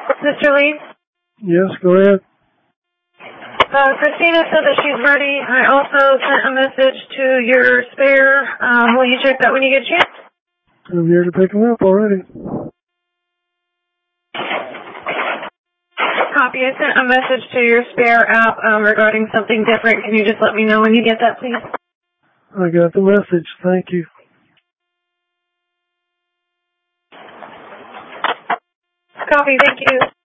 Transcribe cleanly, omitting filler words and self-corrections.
Mr. Lee? Yes, go ahead. Christina said that she's ready. I also sent a message to your spare. Will you check that when you get a chance? I'm here to pick them up already. Copy. I sent a message to your spare app regarding something different. Can you just let me know when you get that, please? I got the message. Thank you. Copy. Thank you.